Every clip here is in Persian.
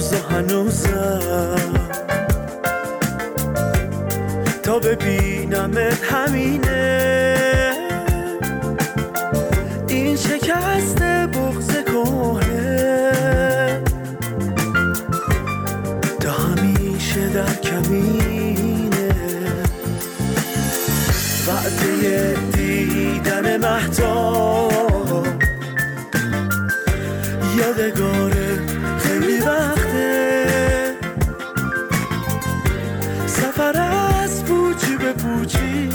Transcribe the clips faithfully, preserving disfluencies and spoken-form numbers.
روز و هنوزم تا ببینمت همینه. این شکست بغض کهنه تا همیشه در کمینه. وعده دیدن مهتاب یادگاره خیلی وقته. سفر از پوچی به پوچی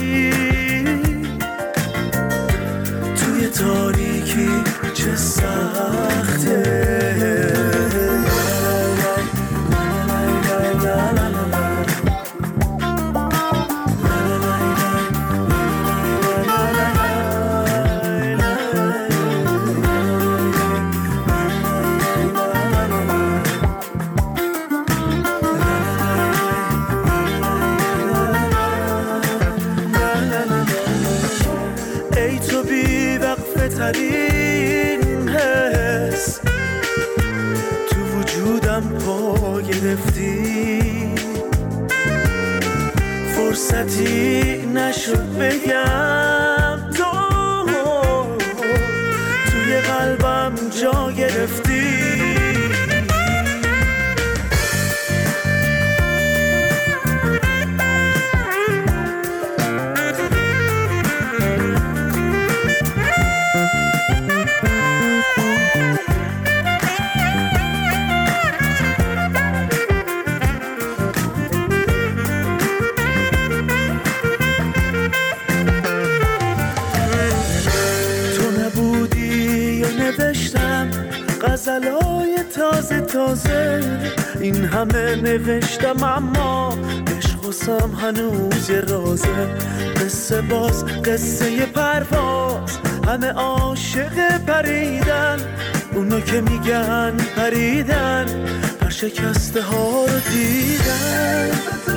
توی تاریکی چه سخته. ترین حس تو وجودم پا گرفتی. فرصتی نشد بگم تو توی قلبم جا گرفتی. غزلای تازه تازه این همه نوشتم اما عشق واسم هنوز یه رازه. قصه باز قصه پرواز همه عاشق پریدن. اونا که میگن پریدن پر شکسته ها رو دیدن.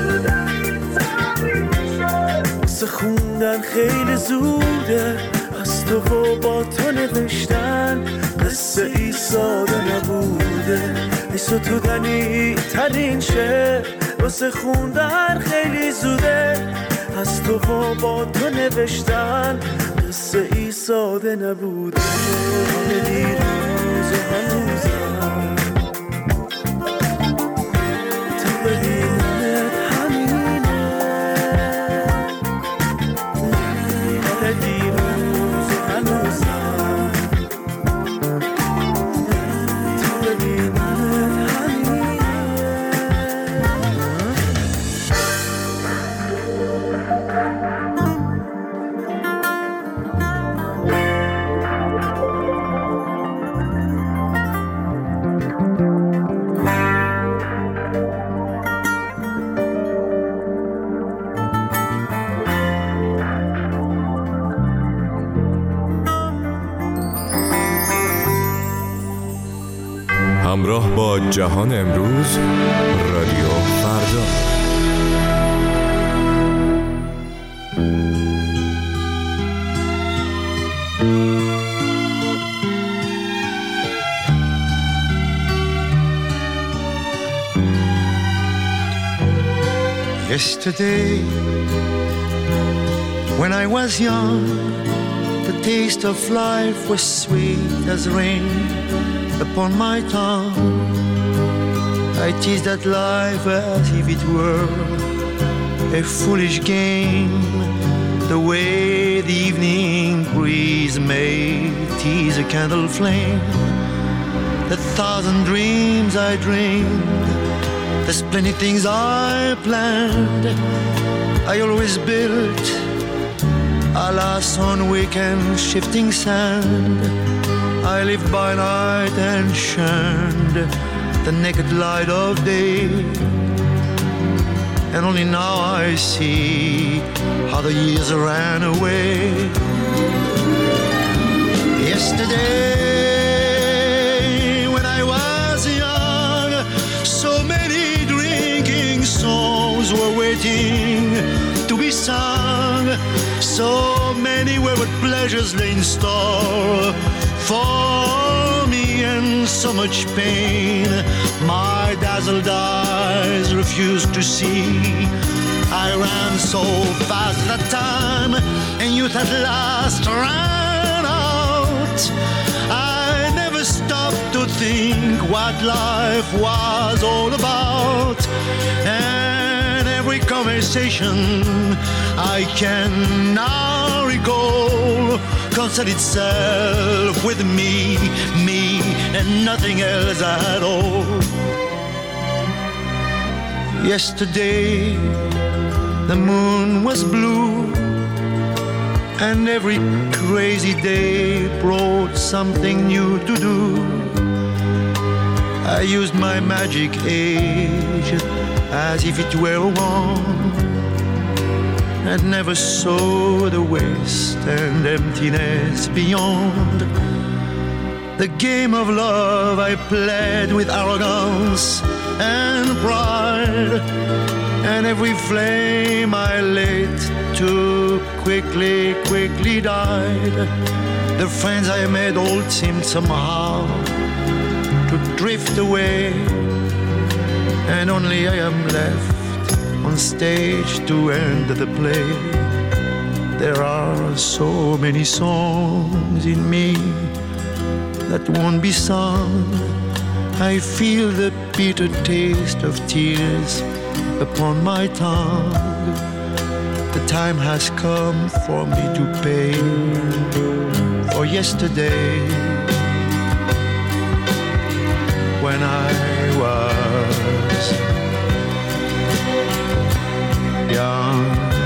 واسه خوندن خیلی زوده از تو و با تو نوشتن. قصه ای ساده نبوده ای ستودنی ترین شعر. واسه خوندن خیلی زوده از تو و با تو نوشتن. قصه ای ساده نبوده همه دیروز و هنوزم تا ببینمت همینه. همه دیروز و هنوزم همراه با جهان امروز رادیو فردا. Yesterday, when I was young, the taste of life was sweet as rain upon my tongue. I teased at life as if it were a foolish game, the way the evening breeze may tease a candle flame. The thousand dreams I dreamed, there's plenty things I planned, I always built, alas, on weekend shifting sand. I lived by night and shunned the naked light of day. And only now I see how the years ran away. Yesterday, when I was young, so many drinking songs were waiting to be sung. So many wayward pleasures lay in store for me, and so much pain my dazzled eyes refused to see. I ran so fast that time, and youth at last ran out. I never stopped to think what life was all about, and every conversation I can now recall concerned itself with me, me, and nothing else at all. Yesterday the moon was blue, and every crazy day brought something new to do. I used my magic age as if it were a wand, and never saw the waste and emptiness beyond. The game of love I played with arrogance and pride, and every flame I lit too quickly, quickly died. The friends I made all seemed somehow to drift away, and only I am left on stage to end the play. There are so many songs in me that won't be sung. I feel the bitter taste of tears upon my tongue. The time has come for me to pay for yesterday, when I was young,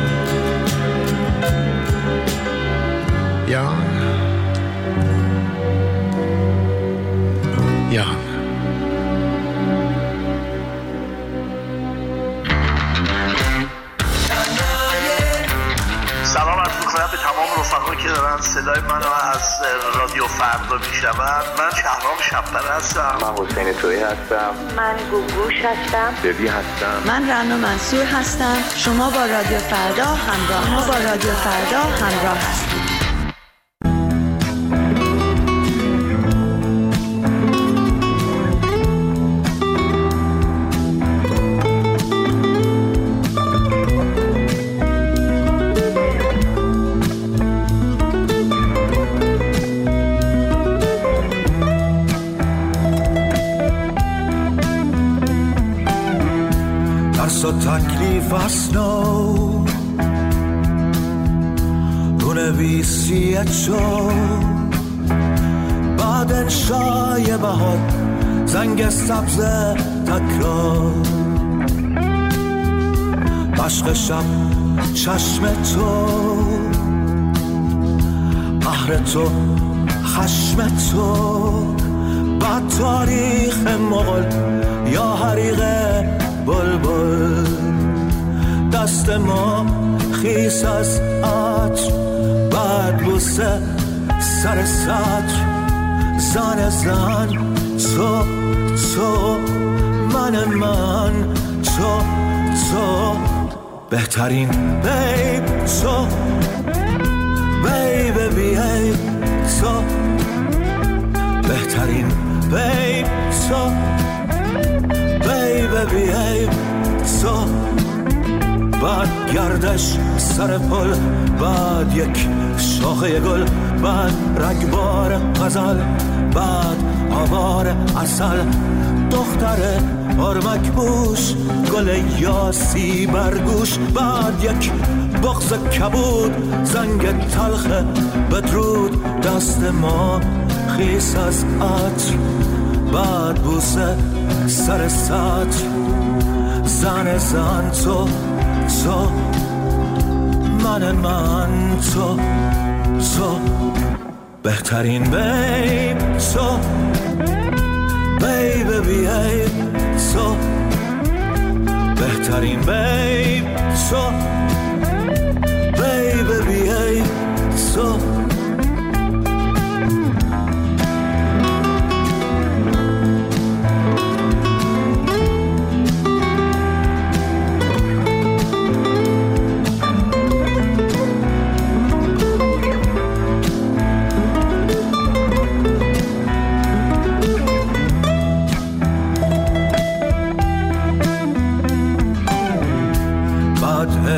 young, young. سلام عرض می‌کنم به تمام رفقایی که دارن صدای منو از رادیو فردا میشنون. من شهرام شب‌پره هستم. من حسین تویی هستم. من گوگوش هستم. ببی هستم. من رنا منصور هستم. شما با رادیو فردا همراه ما با رادیو فردا همراه هستید. تکلیف اسنو رو نویسیت شد بعد انشای بهار زنگ سبز تکرار مشق شب چشم تو قهر تو خشم تو بعد تاریخ مغل یا حریق بلبل دست ما خیس از عطر بعد بوسه سر سطر زن زن تو تو من من تو تو بهترین بیب تو بیب بیب تو بهترین بیب تو بیب بیب تو بعد گردش سر پل بعد یک شاخه گل بعد رگبار غزل بعد آوار عسل دختر آرمک بوش گل یاسی برگوش بعد یک بغض کبود زنگ تلخ بدرود دست ما خیس از عطر بعد بوسه سر سطر زن زن تو تو من من تو تو بهترین بیب تو بیب بیب تو بهترین بیب تو بیب بیب تو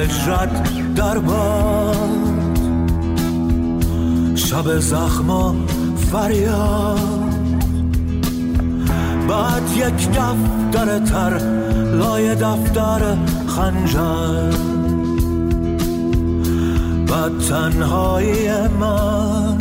هجرت در باد، شب زخما فریاد، بعد یک دفتر تر لای دفتر خنجر، بعد تنهایی من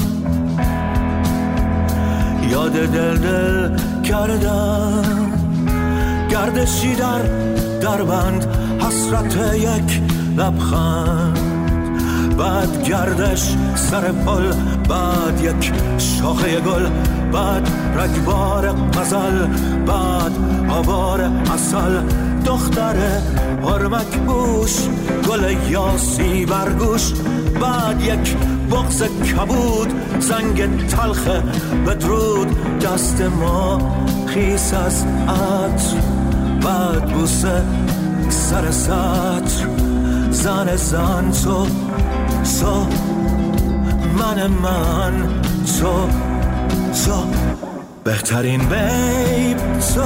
یاد دل دل کردم، گردشی در دربند حسرت یک لبخند، بعد گردش سر پل، بعد یک شاخه گل، بعد رگبار غزل، بعد آوار عسل، دختر هرمک بوش، گل یاسی برگوش، بعد یک بغض کبود، زنگ تلخ بدرود، دست ما خیس از عطر، بعد بوسه سر سطر، زن زن تو تو من من تو تو بهترین بیب تو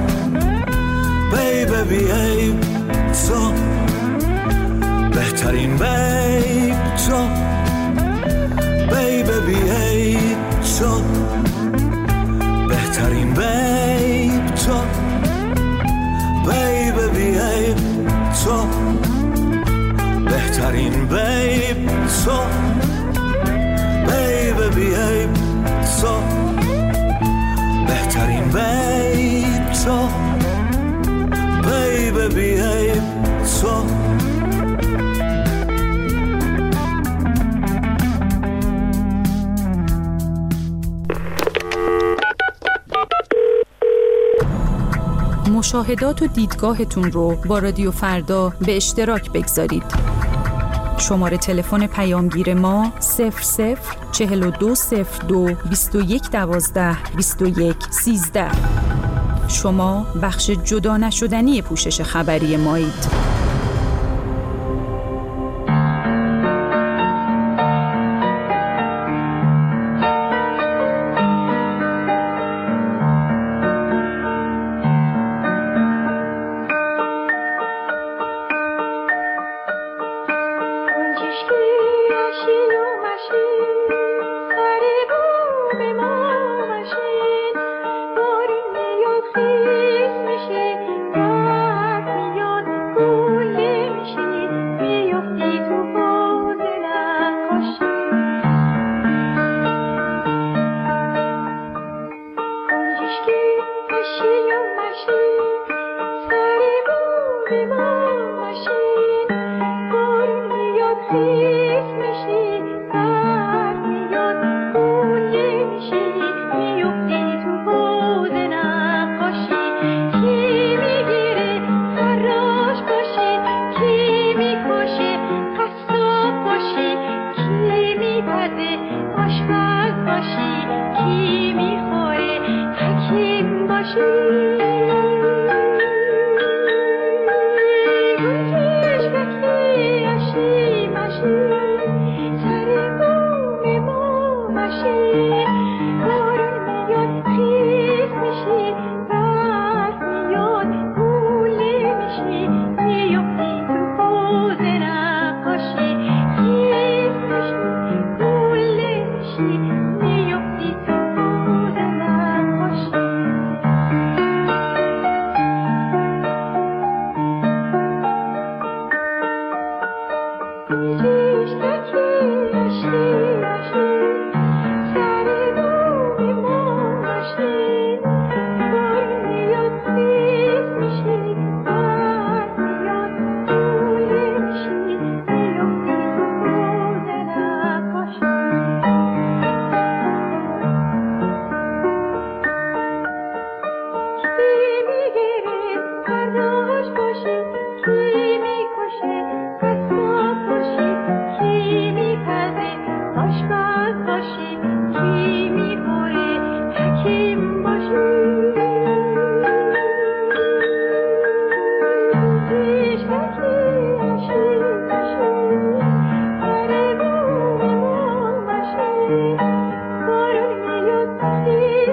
بیب بیب تو بهترین بیب تو بیب بیب تو بهترین بیب تو بیب بیب تو بهترین بیب تو بیب بیب تو بهترین بیب تو بیب بیب تو مشاهدات و دیدگاهتون رو با رادیو فردا به اشتراک بگذارید. شماره تلفن پیامگیر ما صفر صفر چهل و دو صفر دو بیست و یک دوازده بیست و یک سیزده. شما بخش جدا نشدنی پوشش خبری مایید.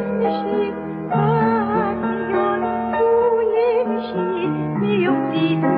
میفتی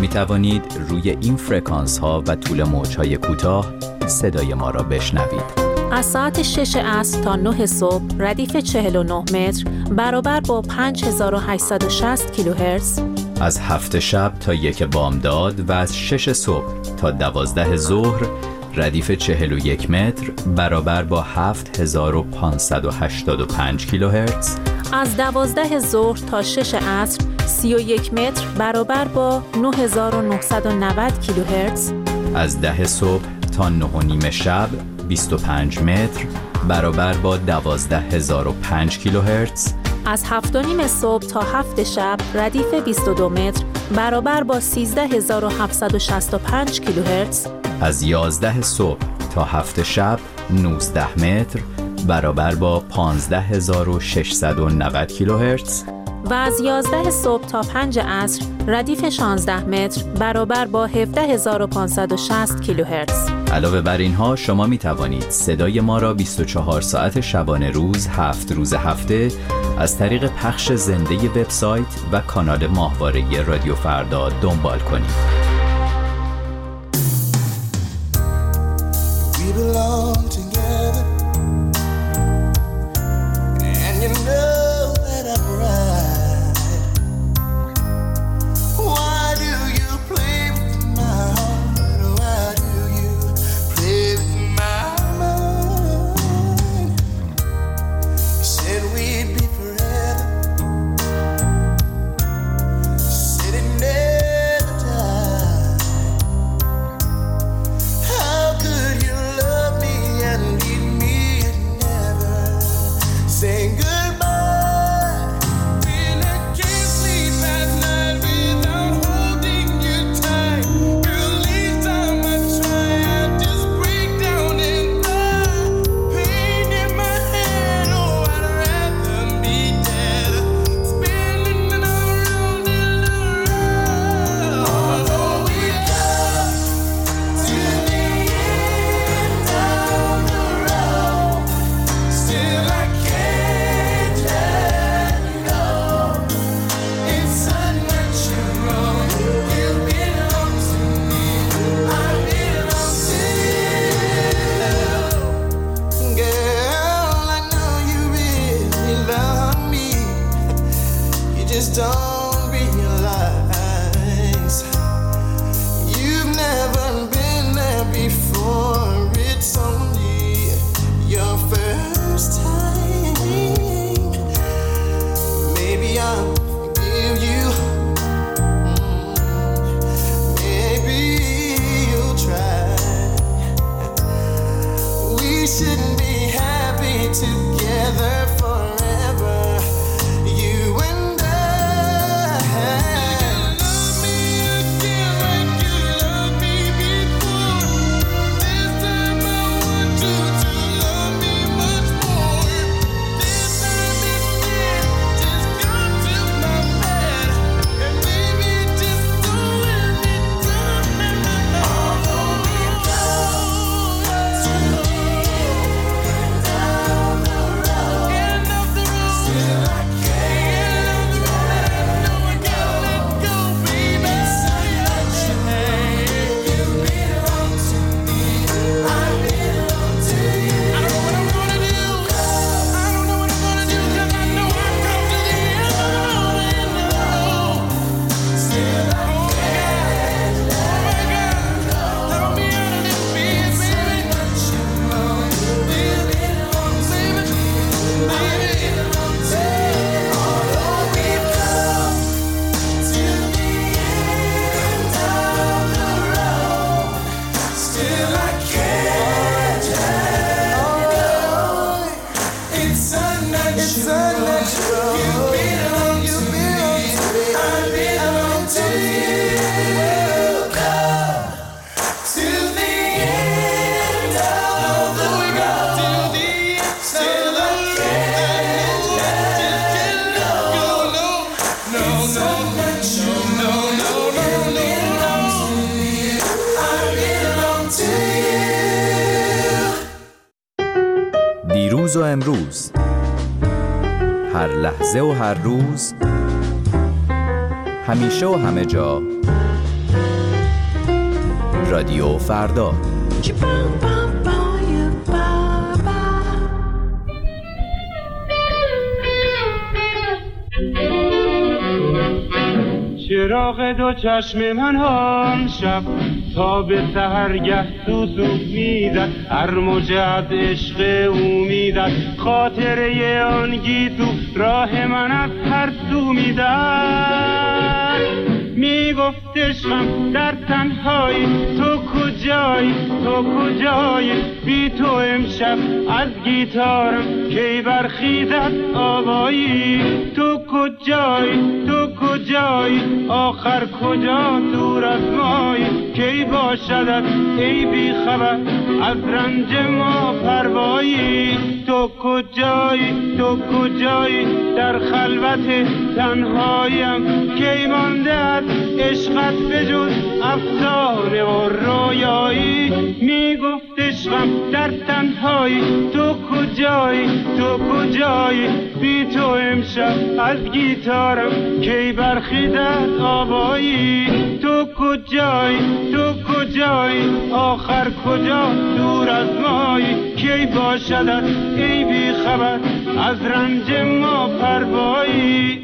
توانید روی این فرکانس ها و طول موج های کوتاه صدای ما را بشنوید. از ساعت شش عصر تا نه صبح ردیف چهل و نه متر برابر با پنج هزار و هشتصد و شصت کیلوهرتز. از هفت شب تا یک بامداد و از شش صبح تا دوازده ظهر ردیف چهل و یک متر برابر با هفت هزار و پانصد و هشتاد و پنج کیلوهرتز. از دوازده ظهر تا شش عصر سی و یک متر برابر با نه هزار و نهصد و نود کیلوهرتز. از ده صبح تا نه و نیم شب بیست و پنج متر برابر با دوازده هزار و پنج کیلوهرتز. از هفت و نیم صبح تا هفت شب ردیف بیست و دو متر برابر با سیزده هزار و هفتصد و شصت و پنج کیلوهرتز. از یازده صبح تا هفت شب نوزده متر برابر با پانزده هزار و ششصد و نود کیلوهرتز. و از یازده صبح تا پنج عصر ردیف شانزده متر برابر با هفده هزار و پانصد و شصت کیلوهرتز. علاوه بر اینها شما می توانید صدای ما را بیست و چهار ساعت شبانه روز هفت روز هفته از طریق پخش زنده وبسایت و کانال ماهواره رادیو فردا دنبال کنید. دیروز و امروز، هر لحظه و هر روز، همیشه و همه جا، رادیو فردا. چراغ دو چشم من آن شب تا به سحرگه سوسو میزد، هر موج از عشق او میزد، خاطره آن گیسو راه من از هر سو میزد. میگفت عشقم در تنهایی تو کجایی، تو کجایی، بی تو امشب از گیتارم کی برخیزد آوایی. تو کجایی، تو کجایی، آخر کجا دور از مایی، کی باشدت ای بی خبر از رنج ما پروایی. تو کجایی، تو کجایی، در خلوت تنهاییم کی مانده از عشقت بجز افسانه و رویایی. میگفت عشقم در تنهایی تو کجایی، تو کجایی، بی تو امشب از گیتارم کی برخیزد آوایی. تو کجایی، تو کجایی، آخر کجا دور از مایی، کی باشدت ای بی خبر از رنج ما پروایی.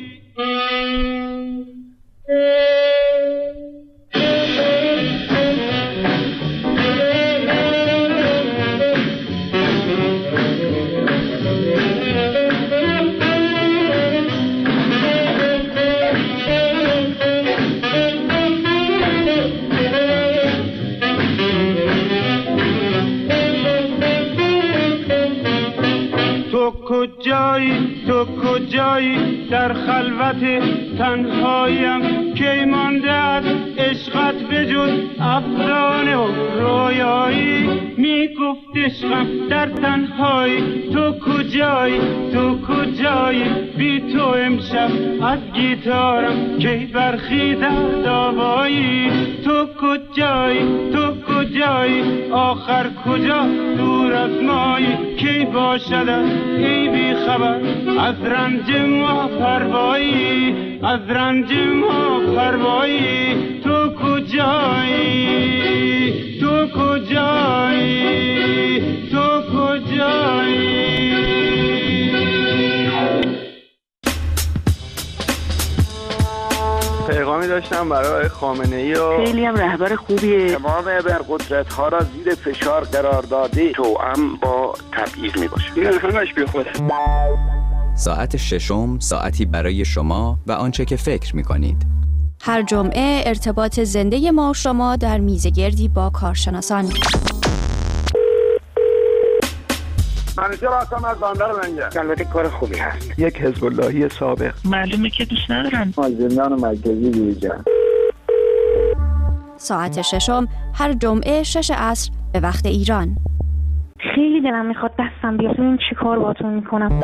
تو کجایی، تو کجایی، در خلوت تنهاییم کی مانده از عشقت بجز افسانه و رویایی. میگفت عشقم در تنهایی تو کجایی، تو کجایی، بی تو امشب از گیتارم کی برخیزد آوایی. تو کجایی، تو کجایی، آخر کجا دور از مایی، کی باشدت ای بی خبر از رنج ما پروایی، از رنج ما پروایی. تو کجایی، تو کجایی، تو کجایی. پیغامی داشتم برای خامنه‌ای و خیلی هم رهبر خوبیه. تمام ابرقدرت‌ها را زیر فشار قرار داده، توأم با تبعیض میباشه. این همش بی خوده. ساعت ششم، ساعتی برای شما و آنچه که فکر می‌کنید. هر جمعه ارتباط زنده ما و شما در میزگردی با کارشناسان. منیجر هستم از بندر لنگر. البته کار خوبی هست. یک حزب اللهی سابق. معلومه که دوست ندارن. ما زندان مرکزی بیرجن. ساعت ششم هر جمعه شش عصر به وقت ایران. خیلی دلم میخواد دستم بیاد ببین چی کار باهاتون میکنم.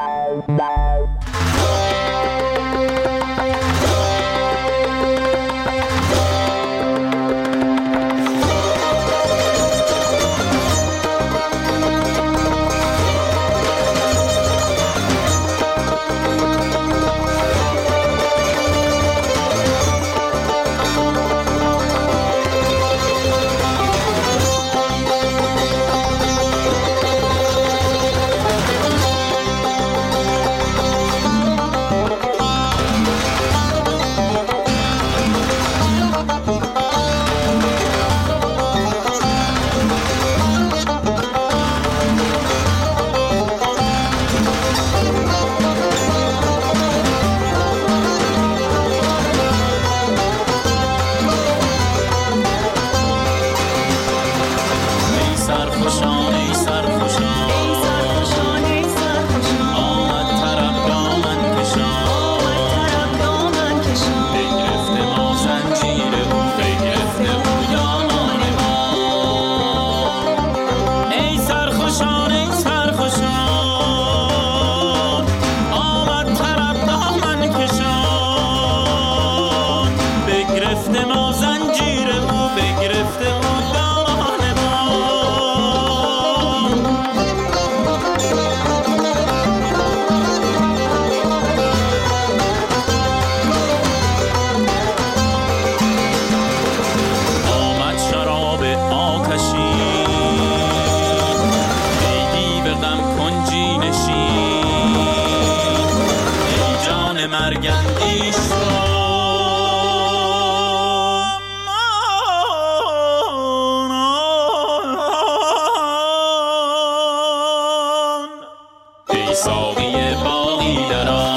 ای ساقی باقی درآ،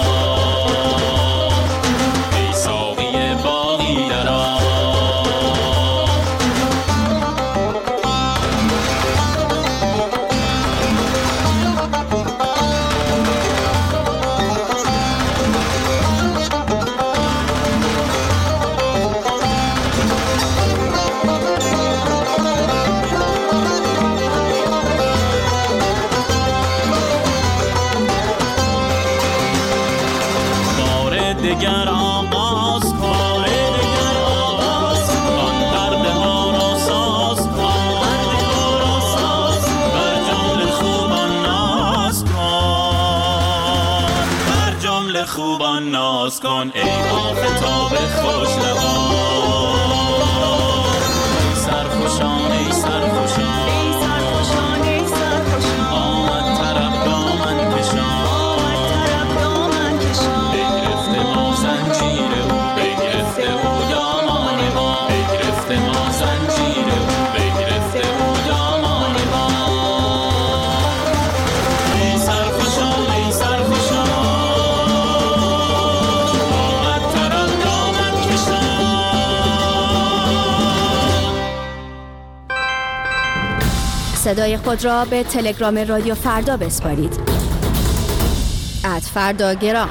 ای ساقی باقی درآ. دگر آغاز کن، دگر آغاز کن، پرده ها را ساز کن، پرده ها را ساز کن، بر جمله خوبان ناز کن، بر جمله خوبان ناز کن، ای آفتاب خوش لبان. ای سرخوشان ای سرخوشان ای سرخوشان ای سرخوشان، آمد طرب دامن کشان، آمد طرب دامن کشان، بگرفته ما زنجیر او، بگرفته او دامان ما، بگرفته ما زنجیر او، بگرفته او دامان ما. ای سرخوشان ای سرخوشان، آمد طرب دامن کشان. صدای خود را به تلگرام رادیو فردا بسپارید. ات فردا گرام.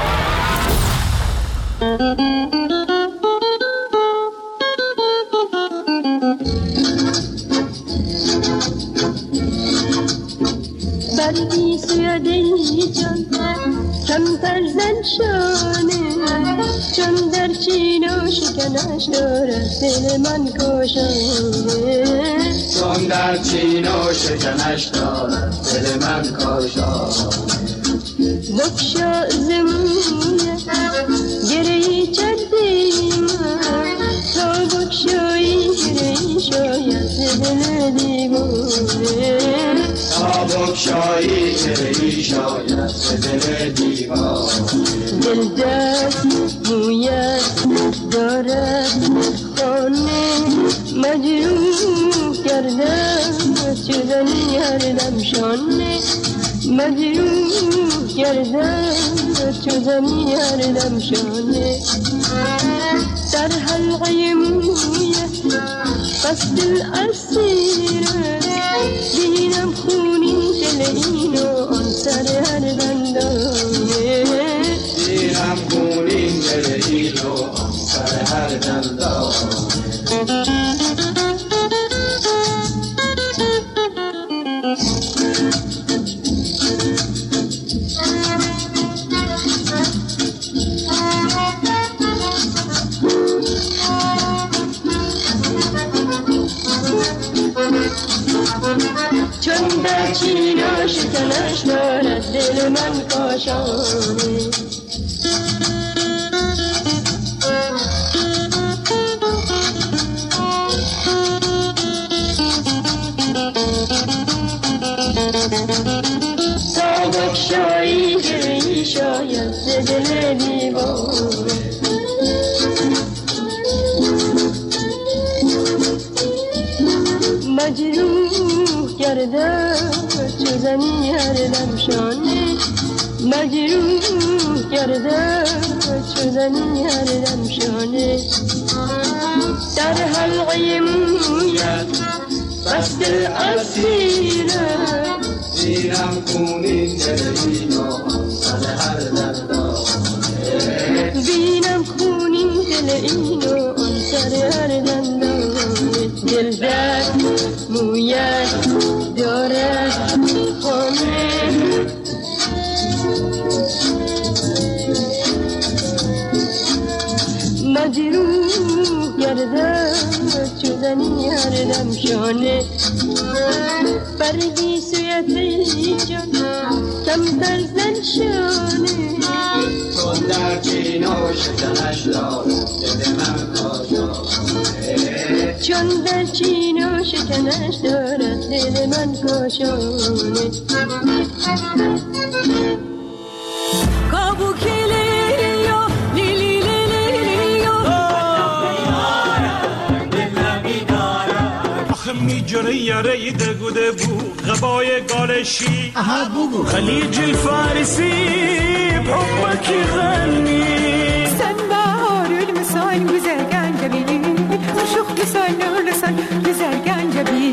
بردی سوی دلی جان کمتر زن شانه، چون در چین و شکنش دارد دل من کاشانه، چون در چین و شکنش دارد دل من کاشانه. بکشا زمونه گرهی کردی من، تا بکشایی گرهی شاید دل دیوانه، تا بکشایی گرهی شاید دل دیوانه. دل دست مویت دارد خانه، مجروح کردم شدنی هر دم شانه، مجروح کردم شدنی هر دم شانه. در حلقه مویت قصد الاسیره، بینم خونین دل اینو آن سر هر دندانه، بینم خونین دل اینو آن سر هر دندانه. چون در چین و شکنش دارد دل من کاشانه، تا بکشایی گرهی شاید دل دیوانه، مجروح کردم چو زنی هر دم شانه، مجروح کردم چو زنی هر دم شانه. در حلقه مویت قصد اسیره، بینم خونین دل اینو سر هر دندانه، بینم خونین دل اینو آن سر هر دندانه. دل درد مویت دارد خانه، مجروح گردم شدنی هر دم شانه. بردی سویت ای جان کمتر زن شانه، چون در چین و شکنش دارد دل من کاشانه، چون در چین و شکنش دارد دل من کاشانه. میجره یاره دگوده بو غبای گالشی خلیج الفارسی بحبك غني سنبار المسان güzel gencebi خوشخ لسان لسان güzel gencebi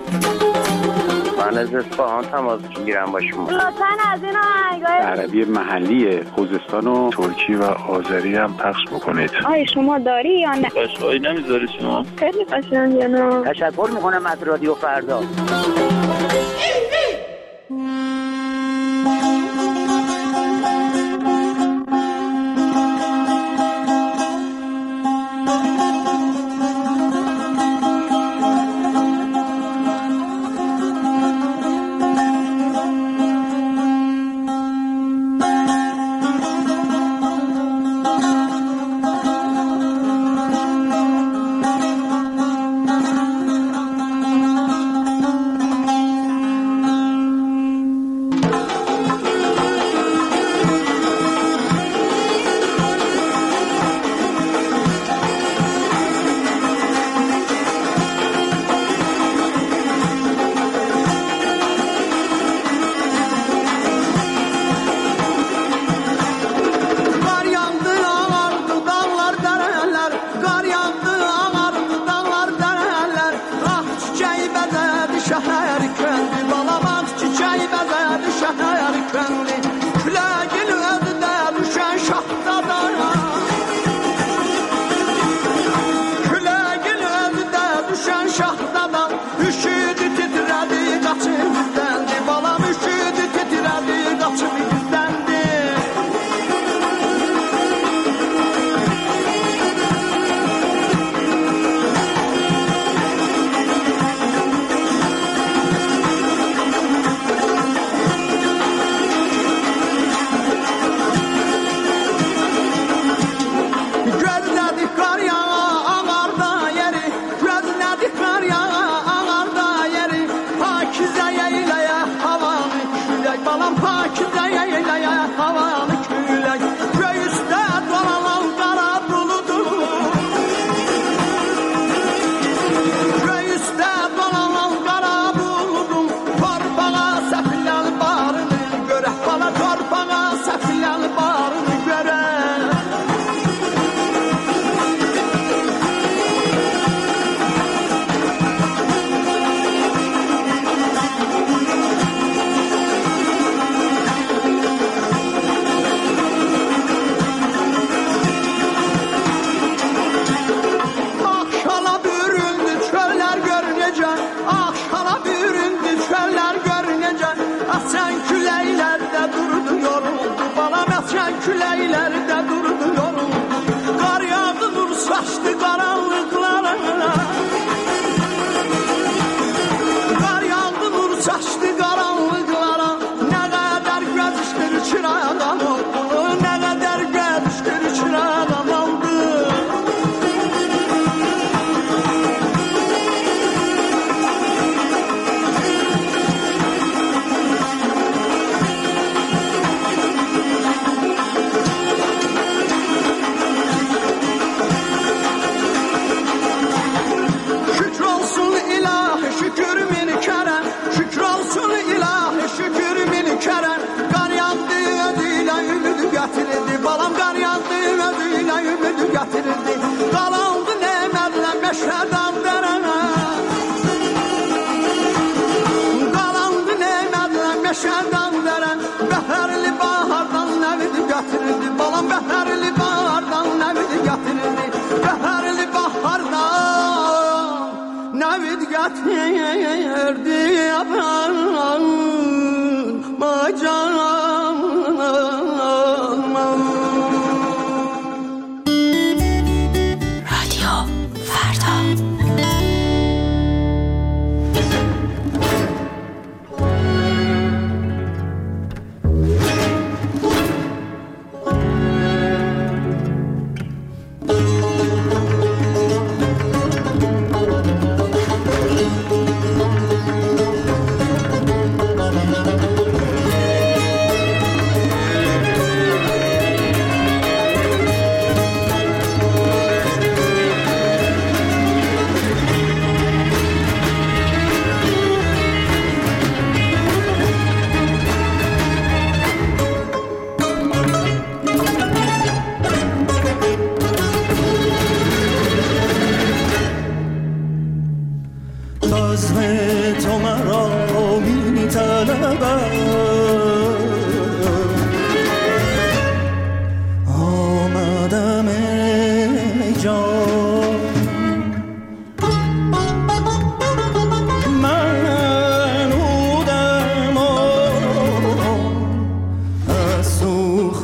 من از اصفهان تماس میگیرم با شما. لطفاً از این آهنگای عربی محلی خوزستان و ترکی و آذری هم پخش بکنید. آیا شما داری یا نه؟ قشقایی نمیذاری شما؟ خیلی قشنگه نه؟ تشکر میکنم از رادیو فردا.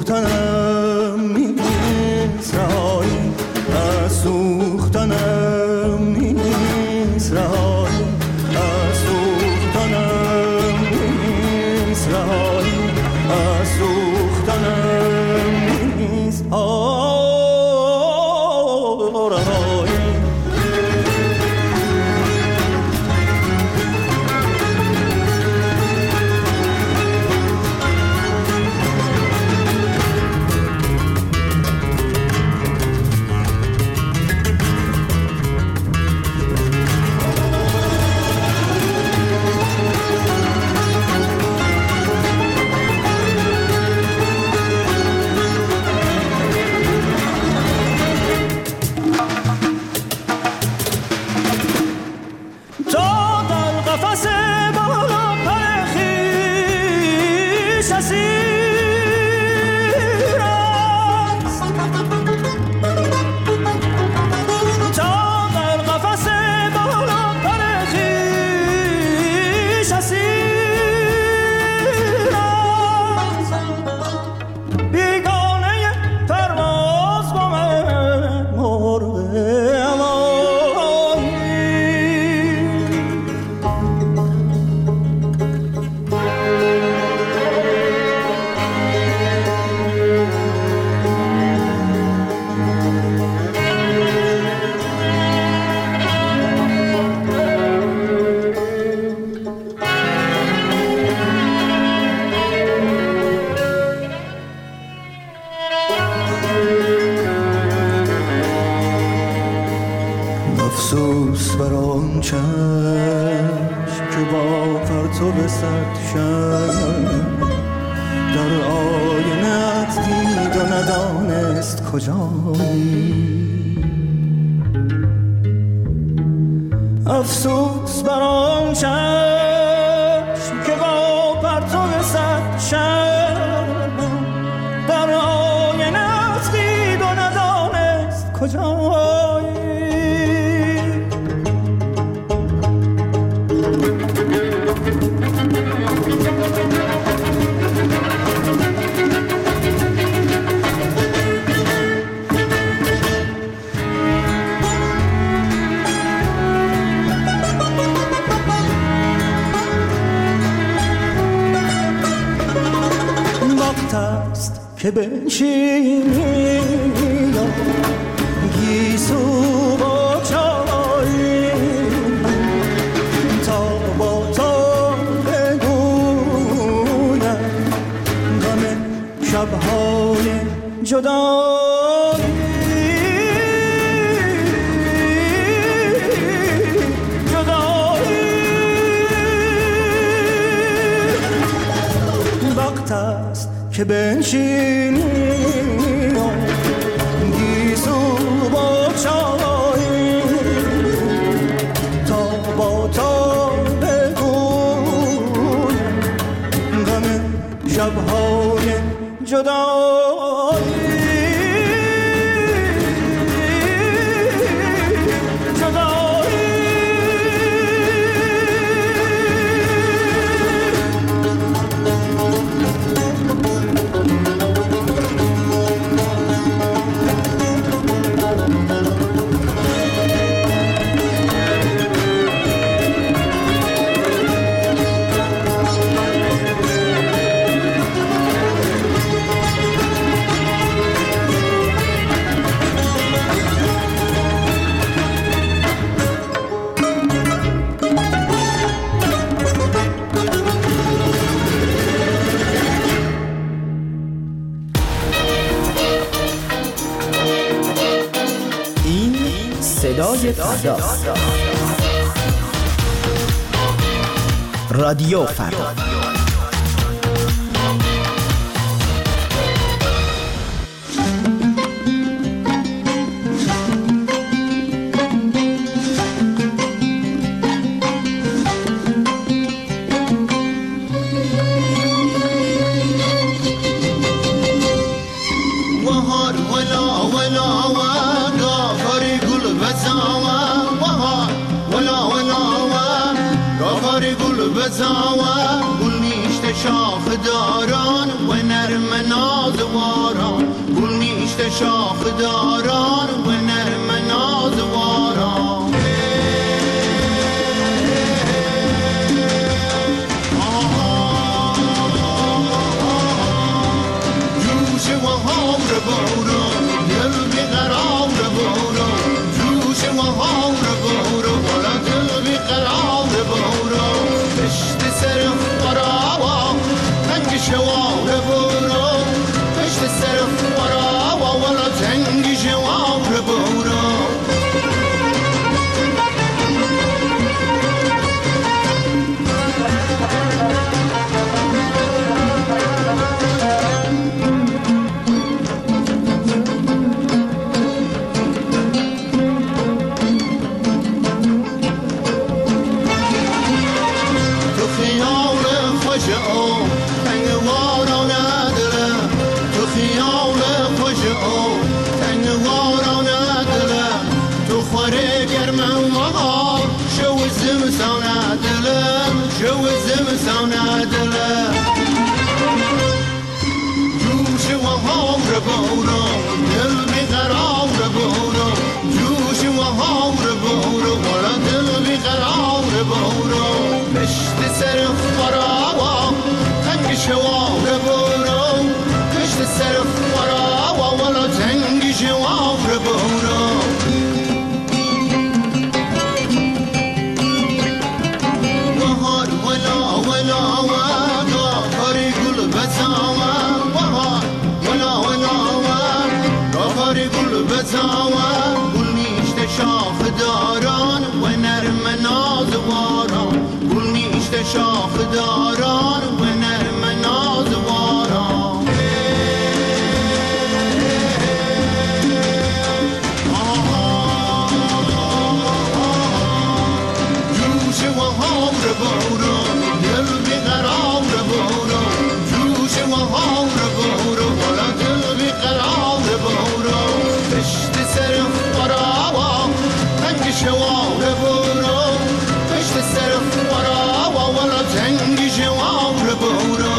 سوختنم نیست رهایی، از سوختنم نیست رهایی، از سوختنم نیست رهایی، از سوختنم نیست رهایی. افسوس بر آن چشم که با پرتو صد شب در آینه‌ات دید و ندانست کجایی. افسوس بر آن چشم که با پرتو صد شب در آینه‌ات دید و ندانست کجایی. وقت است که بنشینی گیسو با چای تا با تو بگویم غم شب‌های جدایی. وقت است که بنشینی گیسو با چای تا با تو بگویم غم شب‌های جدایی. صدای فردا، رادیو فردا. بزاوه گل نیشت شاخ داران و نرم نازوان داران و نرم نازواران جوش و هامر بارو دل بیقرار بارو جوش و هامر بارو والا دل بیقرار بارو پشت سر خراوا تنگ شوار بارو پشت سر خراوا والا تنگ شوار بارو پشت سر خراوا تنگ شوار بارو پشت سر خراوا والا تنگ شوار بارو بهار ولا ولا ولا کاری گل بزاوا بهار ولا ولا ولا کاری گل بزاوا گل میشته شاخ داران و نرم نازواران شاخ داران و نرم نازواران جوش و هامر بارو دل بیقرار بارو جوش و هامر بارو والا دل بیقرار بارو پشت سر خراوا تنگ شوار بارو پشت سر خراوا والا تنگ شوار بارو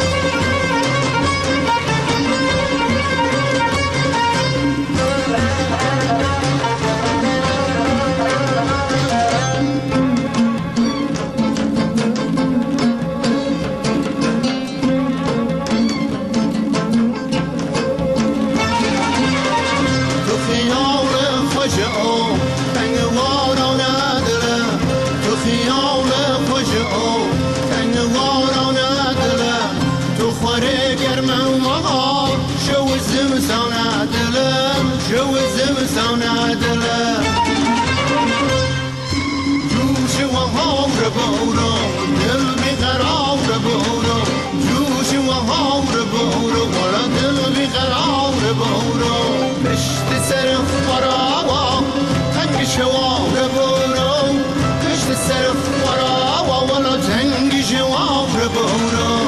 جوش و هامر بارو دل بیقرار بارو جوش و هامر بارو والا دل بیقرار بارو پشت سر خراوا تنگ شوار بارو پشت سر خراوا والا تنگ شوار بارو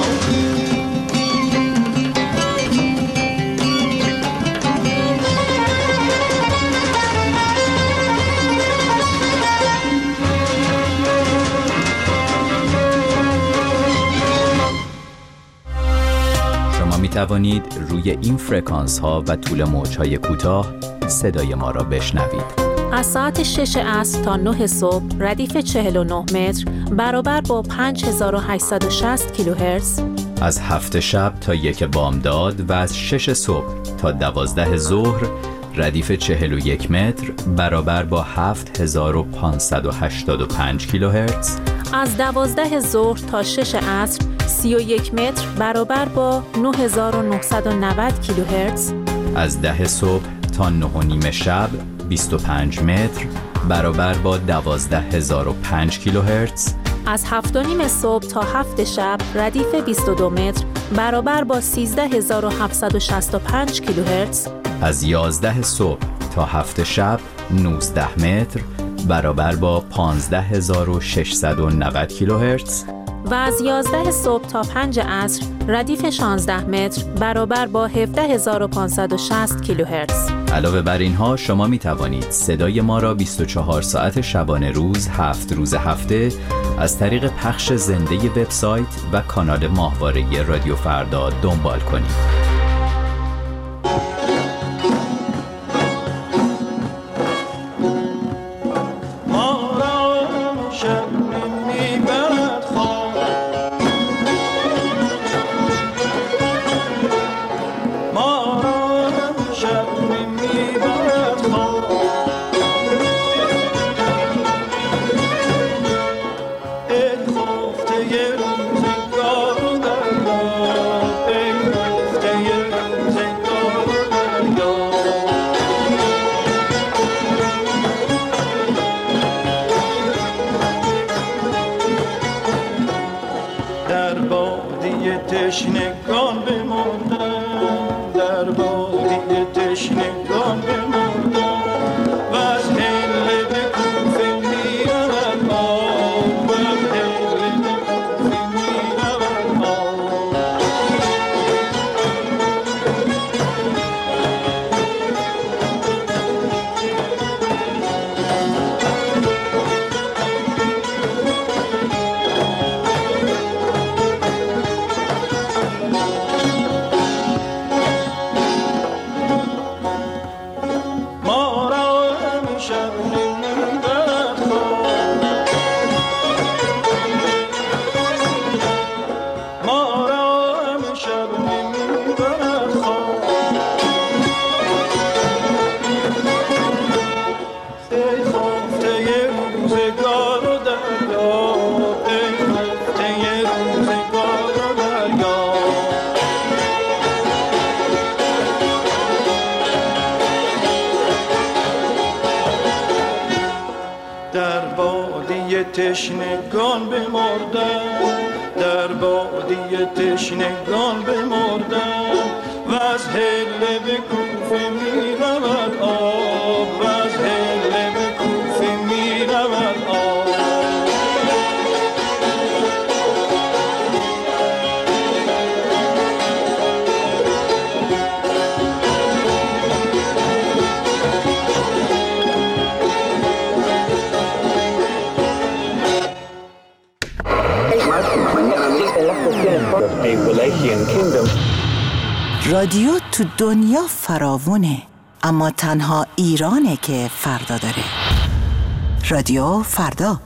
می توانید روی این فرکانس ها و طول موج های کوتاه صدای ما را بشنوید. از ساعت شش عصر تا نه صبح ردیف چهل و نه متر برابر با پنج هزار و هشتصد و شصت کیلوهرتز، از هفت شب تا یک بامداد و از شش صبح تا دوازده ظهر ردیف چهل و یک متر برابر با هفت هزار و پانصد و هشتاد و پنج کیلوهرتز، از دوازده ظهر تا شش عصر سی و یک متر برابر با نه هزار و نهصد و نود کیلوهرتز، از ده صبح تا نه و نیم شب بیست و پنج متر برابر با دوازده هزار و پنج کیلوهرتز، از هفت و نیم صبح تا هفت شب ردیف بیست و دو متر برابر با سیزده هزار و هفتصد و شصت و پنج کیلوهرتز، از یازده صبح تا هفت شب نوزده متر برابر با پانزده هزار و ششصد و نود کیلوهرتز، و از یازده صبح تا پنج عصر ردیف شانزده متر برابر با هفده هزار و پانصد و شصت کیلوهرتز. علاوه بر اینها شما می توانید صدای ما را بیست و چهار ساعت شبانه روز هفت روز هفته از طریق پخش زنده وبسایت و کانال ماهواره رادیو فردا دنبال کنید. تشنگان بمردن، در وادی تشنگان بمردن و از هله به کوفه میرود آب، و از هله به کوفه میرود آب. تشنگان بمردن، در وادی تشنگان بمردن و از هله به کوفه میرود آب، و از هله به کوفه میرود آب. رادیو تو دنیا فراوونه، اما تنها ایرانه که فردا داره. رادیو فردا.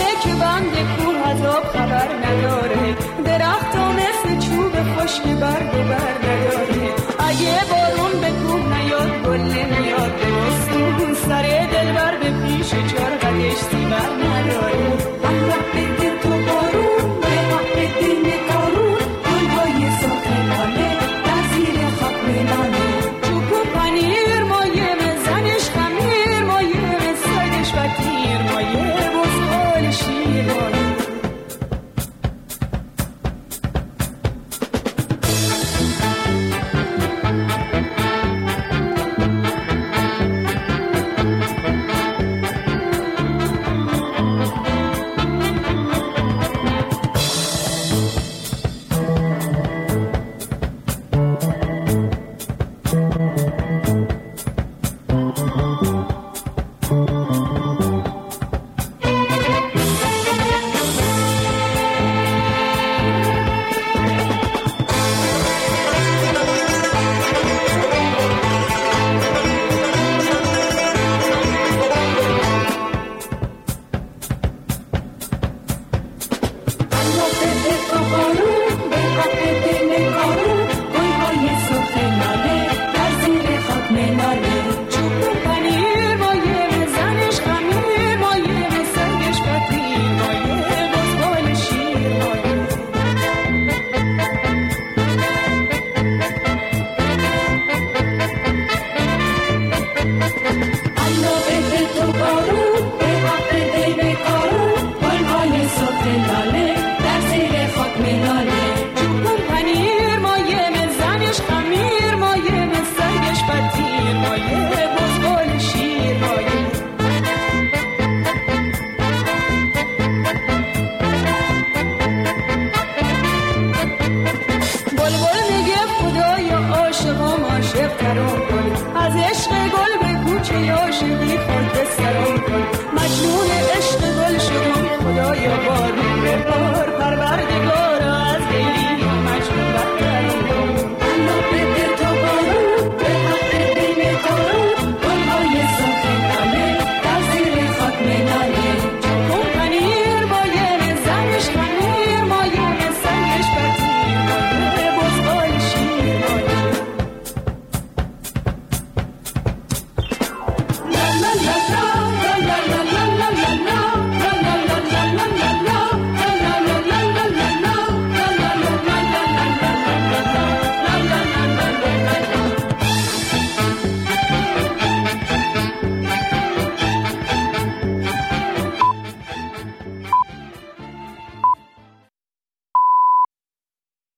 خبر نداره درخت ها مثل چوب خشک برگ